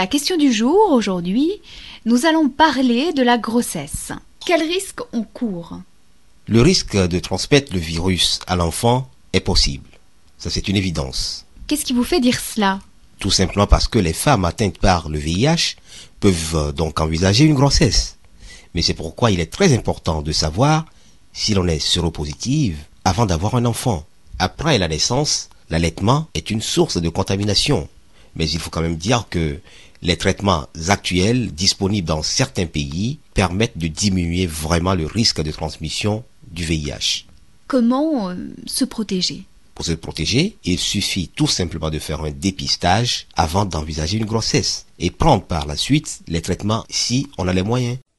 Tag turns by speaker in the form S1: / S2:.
S1: la question du jour, aujourd'hui, nous allons parler de la grossesse. Quels risques on court?
S2: Le risque de transmettre le virus à l'enfant est possible. Ça, c'est une évidence.
S1: Qu'est-ce qui vous fait dire cela?
S2: Tout simplement parce que les femmes atteintes par le VIH peuvent donc envisager une grossesse. Mais c'est pourquoi il est très important de savoir si l'on est séropositive avant d'avoir un enfant. Après la naissance, l'allaitement est une source de contamination. Mais il faut quand même dire que les traitements actuels disponibles dans certains pays permettent de diminuer vraiment le risque de transmission du VIH.
S1: Comment se protéger?
S2: Pour se protéger, il suffit tout simplement de faire un dépistage avant d'envisager une grossesse et prendre par la suite les traitements si on a les moyens.